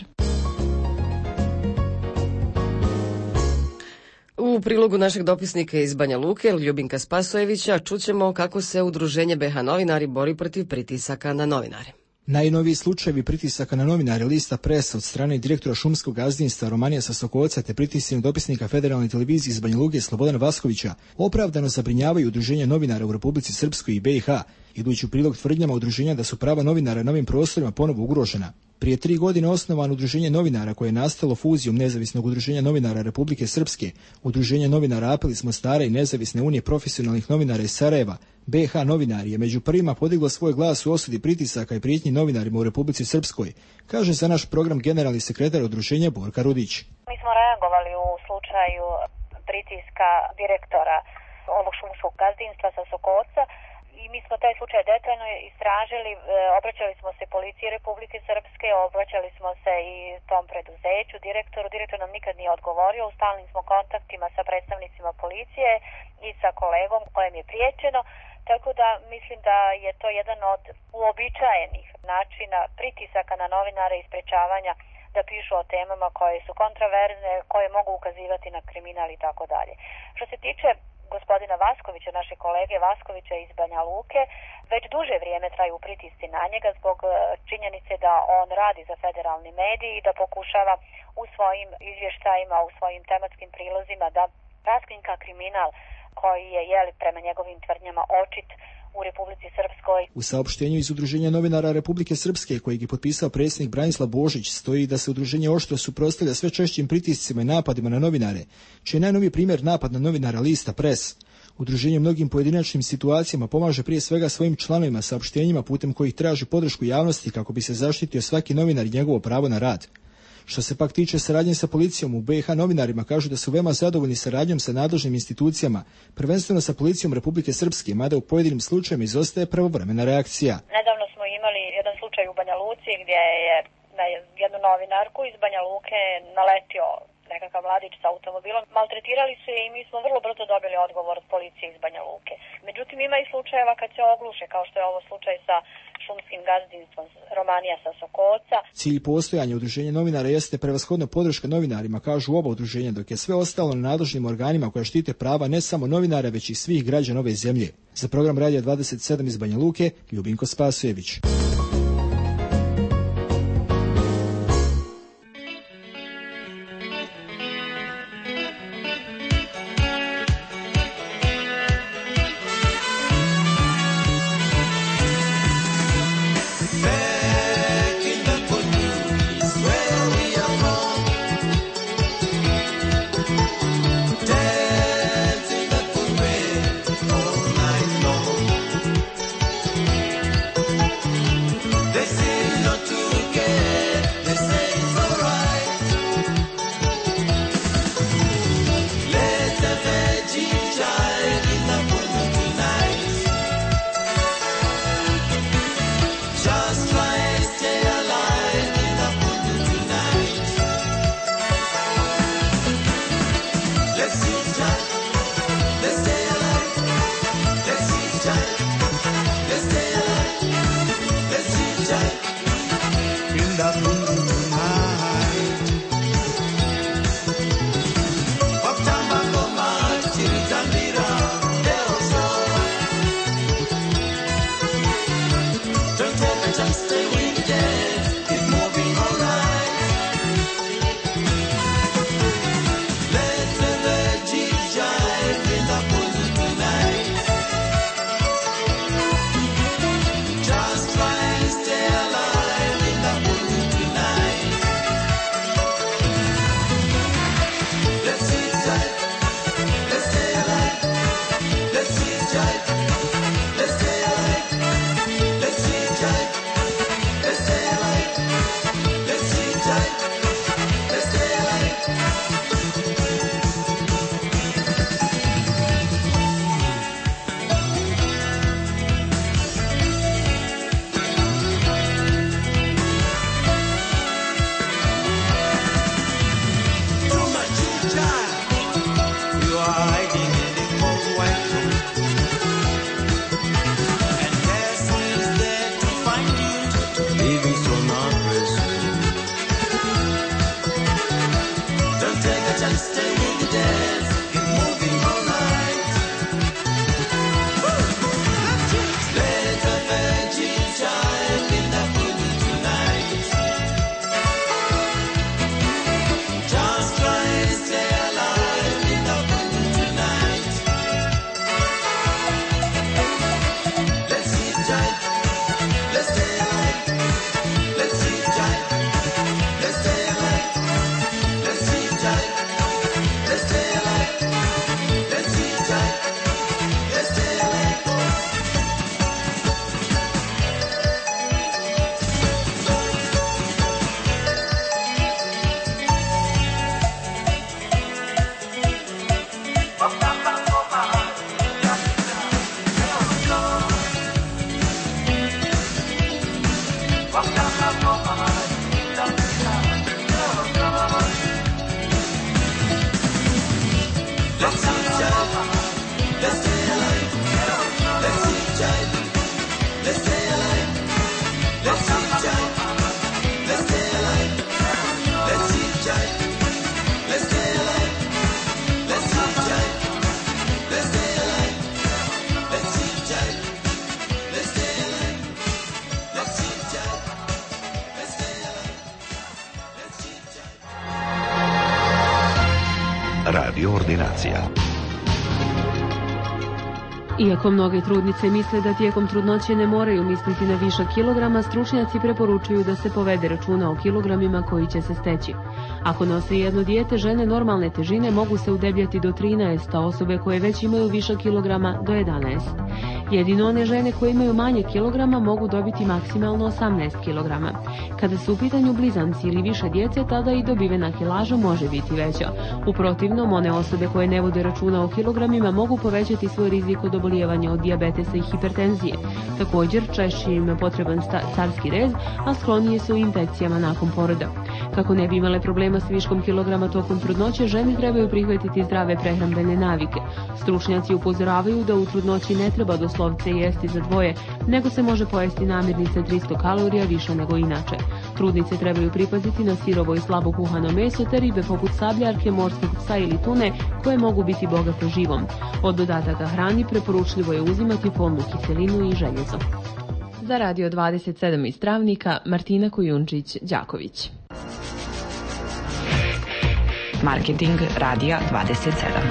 U prilogu našeg dopisnika iz Banja Luke, Ljubinka Spasojevića, čućemo kako se udruženje BH novinari bori protiv pritisaka na novinare. Najnoviji slučajevi pritisaka na novinare lista Presa od strane direktora šumskog gazdinstva Romanija Sasokovca te pritisci dopisnika Federalne televizije iz Banja Luke Slobodana Vaskovića opravdano zabrinjavaju udruženje novinara u Republici Srpskoj i BiH, idući u prilog tvrdnjama udruženja da su prava novinara na ovim prostorima ponovo ugrožena. Prije 3 godine osnovano udruženje novinara koje je nastalo fuzijom Nezavisnog udruženja novinara Republike Srpske, udruženje novinara Apel iz Mostara i Nezavisne unije profesionalnih novinara iz Sarajeva, BH novinari je među prvima podiglo svoj glas u osudi pritisaka i prijetnji novinarima u Republici Srpskoj, kaže za naš program generalni sekretar udruženja Borka Rudić. Mi smo reagovali u slučaju pritiska direktora ovog šumskog gazdinstva sa Sokovca i mi smo taj slučaj detaljno istražili, obraćali smo se policiji Republike Srpske, obraćali smo se i tom preduzeću, direktoru. Direktor nam nikad nije odgovorio, u stalnim smo kontaktima sa predstavnicima policije i sa kolegom kojem je priječeno, tako da mislim da je to jedan od uobičajenih načina pritisaka na novinare i sprečavanja da pišu o temama koje su kontraverzne, koje mogu ukazivati na kriminal i tako dalje. Što se tiče gospodina Vaskovića, naše kolege Vaskovića iz Banja Luke, već duže vrijeme traju pritisci na njega zbog činjenice da on radi za federalni medij i da pokušava u svojim izvještajima, u svojim tematskim prilozima da raskrinka kriminal koji je prema njegovim tvrdnjama očit u Republici Srpskoj. U saopštenju iz Udruženja novinara Republike Srpske, kojeg je potpisao predsjednik Branislav Božić, stoji da se udruženje oštro suprotstavlja sve češćim pritiscima i napadima na novinare, čiji je najnoviji primjer napad na novinara lista Pres. Udruženje mnogim pojedinačnim situacijama pomaže prije svega svojim članovima saopštenjima putem kojih traži podršku javnosti kako bi se zaštitio svaki novinar i njegovo pravo na rad. Što se pak tiče saradnje sa policijom, u BiH novinarima kažu da su veoma zadovoljni saradnjom sa nadležnim institucijama, prvenstveno sa policijom Republike Srpske, mada u pojedinim slučajevima izostaje pravovremena reakcija. Nedavno smo imali jedan slučaj u Banja Luci gdje je na jednu novinarku iz Banja Luke naletio nekakav mladić sa automobilom. Maltretirali su je i mi smo vrlo brzo dobili odgovor od policije iz Banja Luke. Međutim, ima i slučajeva kad se ogluše, kao što je ovo slučaj sa šumskim gazdinstvom Romanija sa Sokoca. Cilj postojanja udruženja novinara jeste prevashodno podrška novinarima, kažu oba udruženja, dok je sve ostalo na nadležnim organima koja štite prava ne samo novinara, već i svih građana ove zemlje. Za program Radija 27 iz Banja Luke, Ljubinko Spasojević. Radio Ordinacija. Iako mnoge trudnice misle da tijekom trudnoće ne moraju misliti na višak kilograma, stručnjaci preporučuju da se povede računa o kilogramima koji će se steći. Ako nose jedno dijete, žene normalne težine mogu se udebljati do 13, a osobe koje već imaju višak kilograma do 11. Jedino one žene koje imaju manje kilograma mogu dobiti maksimalno 18 kilograma. Kada su u pitanju blizanci ili više djece, tada i dobivena kilaža može biti veća. U protivnom, one osobe koje ne vode računa o kilogramima mogu povećati svoj rizik od obolijevanja od dijabetesa i hipertenzije. Također, češće im je potreban carski rez, a sklonije su infekcijama nakon poroda. Kako ne bi imale problema s viškom kilograma tokom trudnoće, žene trebaju prihvatiti zdrave prehrambene navike. Stručnjaci upozoravaju da u trudnoći ne treba doslovce jesti za dvoje, nego se može pojesti namirnice 300 kalorija više nego inače. Trudnice trebaju pripaziti na sirovo i slabo kuhano meso te ribe poput sabljarke, morskog psa ili tune koje mogu biti bogate živom. Od dodataka hrani preporučljivo je uzimati folnu kiselinu i željezo. Za Radio 27 iz Travnika, Martina Kujundžić-Đaković. Marketing Radija 27.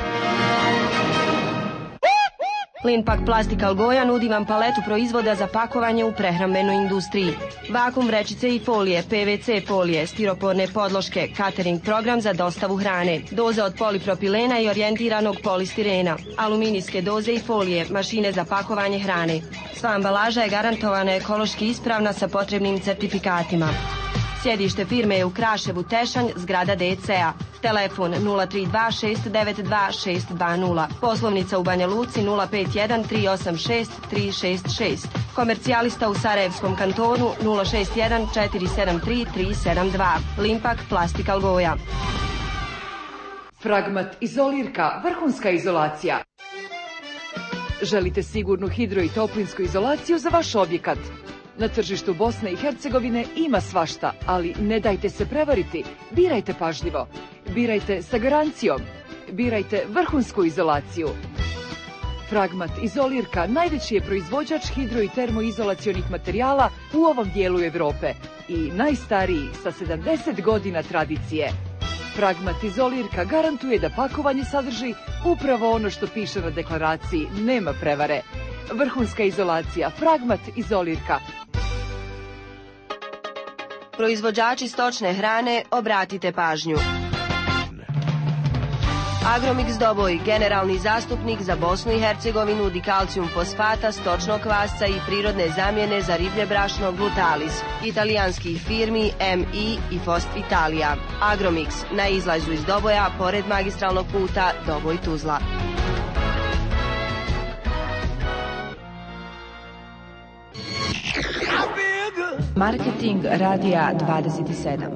Linpak Plastik Algoja nudi vam paletu proizvoda za pakovanje u prehrambenoj industriji. Vakum vrećice i folije, PVC folije, stiroporne podloške, catering program za dostavu hrane, doze od polipropilena i orijentiranog polistirena, aluminijske doze i folije, mašine za pakovanje hrane. Sva ambalaža je garantovana ekološki ispravna sa potrebnim certifikatima. Sjedište firme je u Kraševu, Tešanj, zgrada DC-a. Telefon 032-692-620. Poslovnica u Banja Luci 051-386-366. Komercijalista u Sarajevskom kantonu 061-473-372. Limpak Plastik Algoja. Fragmat izolirka, vrhunska izolacija. Želite sigurnu hidro- i toplinsku izolaciju za vaš objekat? Na tržištu Bosne i Hercegovine ima svašta, ali ne dajte se prevariti. Birajte pažljivo. Birajte sa garancijom. Birajte vrhunsku izolaciju. Fragmat izolirka najveći je proizvođač hidro- i termoizolacionih materijala u ovom dijelu Europe i najstariji sa 70 godina tradicije. Fragmat izolirka garantuje da pakovanje sadrži upravo ono što piše na deklaraciji, nema prevare. Vrhunska izolacija, Fragmat izolirka. Proizvođači stočne hrane, obratite pažnju. Agromix Doboj, generalni zastupnik za Bosnu i Hercegovinu, dikalcijum fosfata, stočnog kvasca i prirodne zamjene za riblje brašno Glutalis. Italijanskih firmi MI i Fost Italija. Agromix, na izlazu iz Doboja, pored magistralnog puta Doboj-Tuzla. Marketing Radija 27.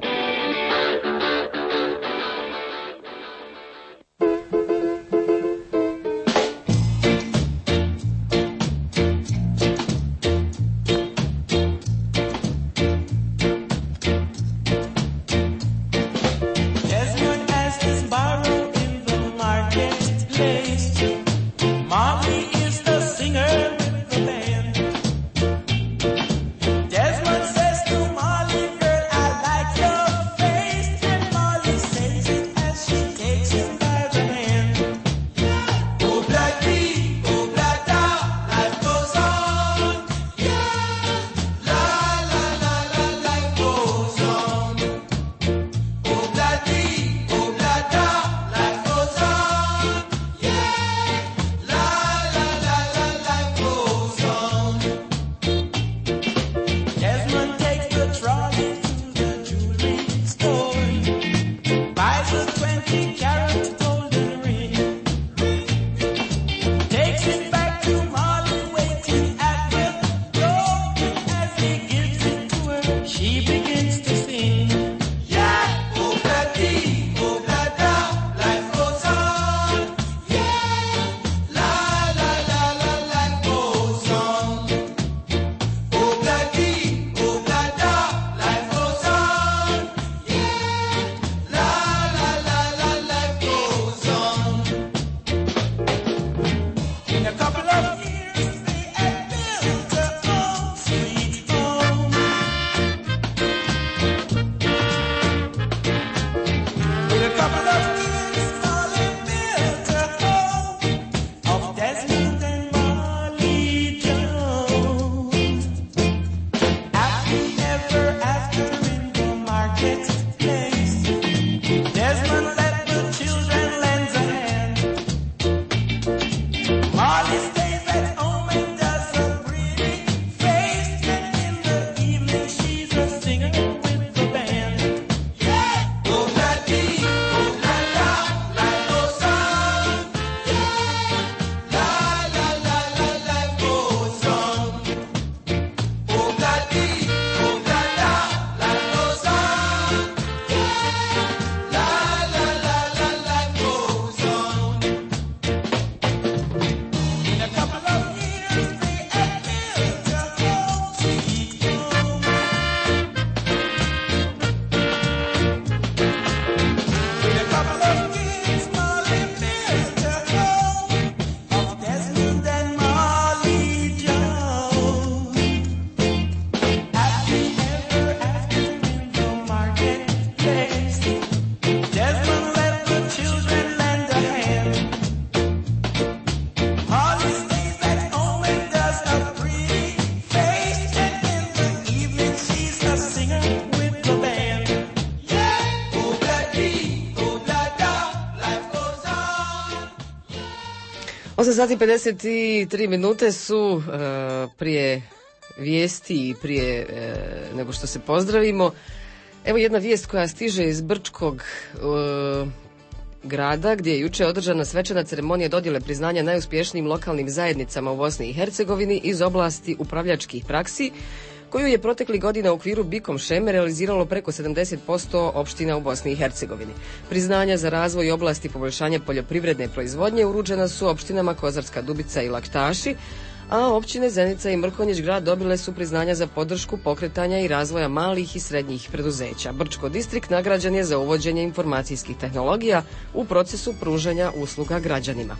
8 sati 53 minute su prije vijesti i prije nego što se pozdravimo. Evo jedna vijest koja stiže iz Brčkog grada, gdje je juče održana svečana ceremonija dodjele priznanja najuspješnijim lokalnim zajednicama u Bosni i Hercegovini iz oblasti upravljačkih praksi, koju je proteklih godina u okviru BIKOM šeme realiziralo preko 70% opština u Bosni i Hercegovini. Priznanja za razvoj oblasti poboljšanja poljoprivredne proizvodnje uručena su opštinama Kozarska Dubica i Laktaši, a općine Zenica i Mrkonjić grad dobile su priznanja za podršku pokretanja i razvoja malih i srednjih preduzeća. Brčko distrikt nagrađen je za uvođenje informacijskih tehnologija u procesu pružanja usluga građanima.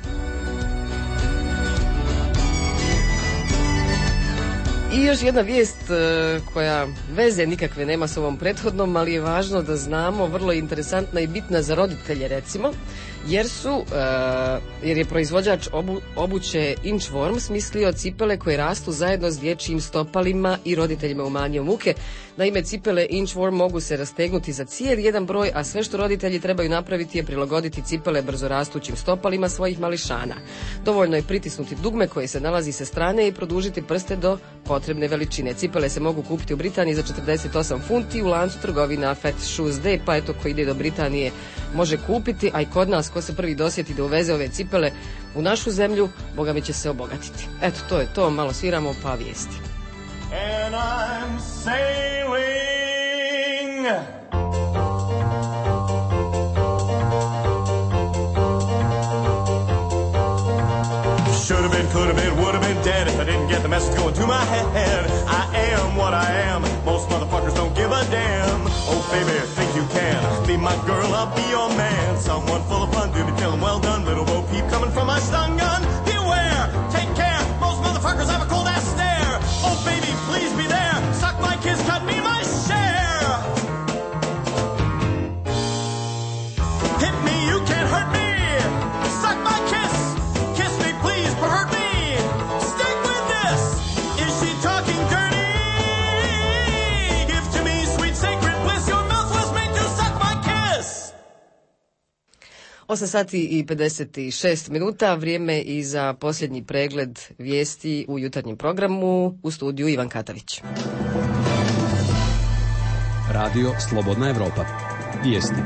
I još jedna vijest koja veze nikakve nema s ovom prethodnom, ali je važno da znamo, vrlo interesantna i bitna za roditelje recimo, jer je proizvođač obuće Inchworm smislio cipele koje rastu zajedno s dječjim stopalima i roditeljima umanjio muke. Naime, cipele Inchworm mogu se rastegnuti za cijeli jedan broj, a sve što roditelji trebaju napraviti je prilagoditi cipele brzo rastućim stopalima svojih mališana. Dovoljno je pritisnuti dugme koje se nalazi sa strane i produžiti prste do potrebne veličine. Cipele se mogu kupiti u Britaniji za 48 funti u lancu trgovina Fat Shoes Day, pa eto ko ide do Britanije može kupiti, a i kod nas ko se prvi dosjeti da uveze ove cipele u našu zemlju, boga mi će se obogatiti. Eto, to je to, malo sviramo pa vijesti. And I'm sailing. Should've been, could've been, would've been dead if I didn't get the message going to my head. I am what I am. Most motherfuckers don't give a damn. Oh baby, think you can be my girl, I'll be your man. Someone full of fun, do be feeling well done. Little Bo Peep coming from my stun gun. Beware, take care. Most motherfuckers have a cold ass stare. Oh baby, please be there. Suck my kiss, cut me my share. Hit me, you can't hurt me. Suck my kiss. Kiss me, please, pervert me. Stick with this. Is she talking dirty? Give to me sweet sacred bliss. Your mouth was made to suck my kiss. 8 sati i 56 minuta, vrijeme i za posljednji pregled vijesti u jutarnjem programu, u studiju Ivan Katavić. Radio Slobodna Evropa. Vijesti.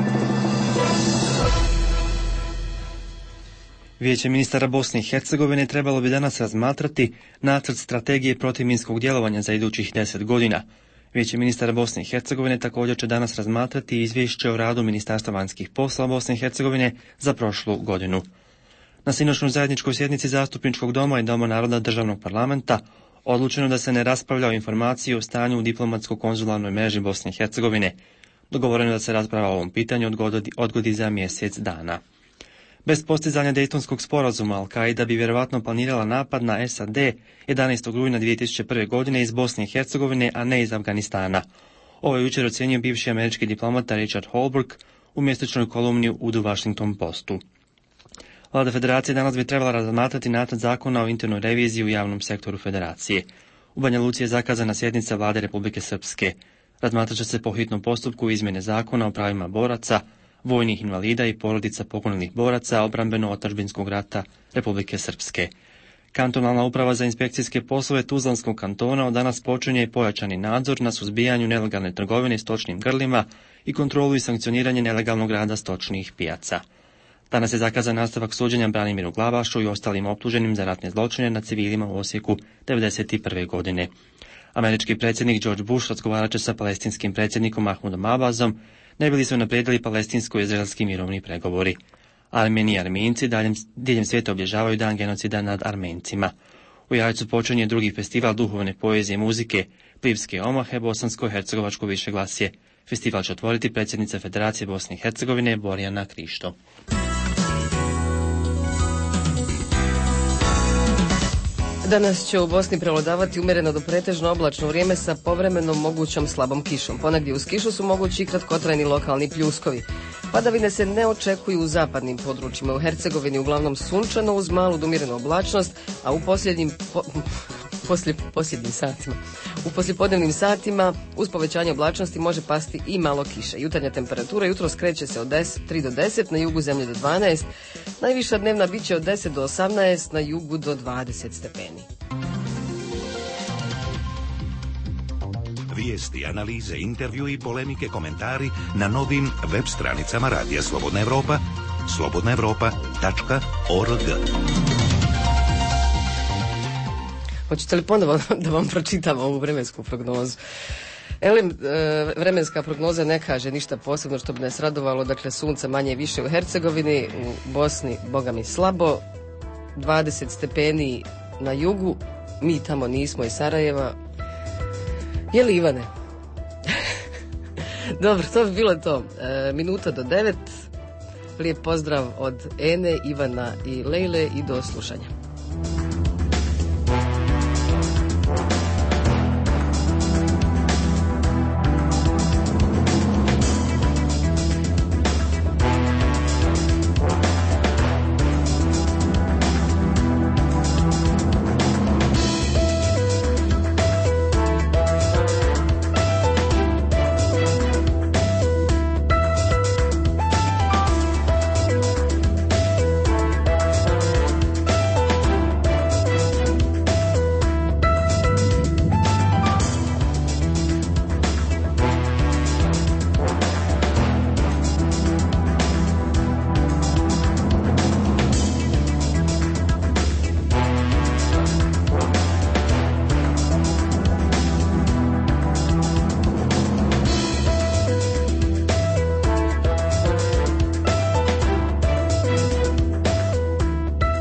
Vijeće ministara Bosne i Hercegovine trebalo bi danas razmatrati nacrt strategije protivminskog djelovanja za idućih 10 godina. Vijeće ministara Bosne i Hercegovine također će danas razmatrati izvješće o radu Ministarstva vanjskih poslova Bosne i Hercegovine za prošlu godinu. Na sinoćnoj zajedničkoj sjednici Zastupničkog doma i Doma naroda državnog parlamenta odlučeno da se ne raspravlja o informaciji o stanju u diplomatsko-konzularnoj mreži Bosne i Hercegovine. Dogovoreno da se rasprava o ovom pitanju odgodi za mjesec dana. Bez postizanja Dejtonskog sporazuma Al-Qaida bi vjerovatno planirala napad na SAD 11. rujna 2001. godine iz Bosne i Hercegovine, a ne iz Afganistana. Ovo je jučer ocijenio bivši američki diplomata Richard Holbrooke u mjesečnoj kolumni u The Washington Postu. Vlada Federacije danas bi trebala razmatrati nacrt zakona o internoj reviziji u javnom sektoru Federacije. U Banja Luci je zakazana sjednica Vlade Republike Srpske. Razmatrat će se po hitnom postupku izmjene zakona o pravima boraca, vojnih invalida i porodica poginulih boraca obrambeno-otadžbinskog rata Republike Srpske. Kantonalna uprava za inspekcijske poslove Tuzlanskog kantona od danas počinje i pojačani nadzor na suzbijanju nelegalne trgovine stočnim grlima i kontrolu i sankcioniranje nelegalnog rada stočnih pijaca. Danas je zakazan nastavak suđenja Branimiru Glavašu i ostalim optuženim za ratne zločine nad civilima u Osijeku 1991. godine. Američki predsjednik George Bush razgovarat će sa palestinskim predsjednikom Mahmudom Abbazom, ne bili su naprijedili palestinsko-izraelski mirovni pregovori. Armeni i Armenci diljem svijeta obilježavaju dan genocida nad Armencima. U Jajcu počinje drugi festival duhovne poezije i muzike Plivske omahe, bosansko-hercegovačko višeglasje. Festival će otvoriti predsjednica Federacije Bosne i Hercegovine Borjana Krišto. Danas će u Bosni prevladavati umjereno do pretežno oblačno vrijeme sa povremenom mogućom slabom kišom. Ponegdje uz kišu su mogući kratkotrajni lokalni pljuskovi. Padavine se ne očekuju u zapadnim područjima. U Hercegovini uglavnom sunčano uz malu do umjerenu oblačnost, a u u poslijepodnevnim satima uz povećanje oblačnosti može pasti i malo kiše. Jutarnja temperatura jutros kreće se od 3 do 10, na jugu zemlje do 12, Najviša dnevna bit će od 10 do 18, na jugu do 20 stepeni. Vijesti, analize, intervju i polemike, komentari na novim web stranicama Radija Slobodna Evropa, slobodnaevropa.org. Hoćete li ponovo da vam pročitam ovu vremensku prognozu? Vremenska prognoza ne kaže ništa posebno što bi nas radovalo, dakle sunca manje i više u Hercegovini, u Bosni boga mi slabo, 20 stepeni na jugu, mi tamo nismo iz Sarajeva. Je li, Ivane? Dobro, to bi bilo to. Minuta do 9. Lijep pozdrav od Ene, Ivana i Lejle i do slušanja.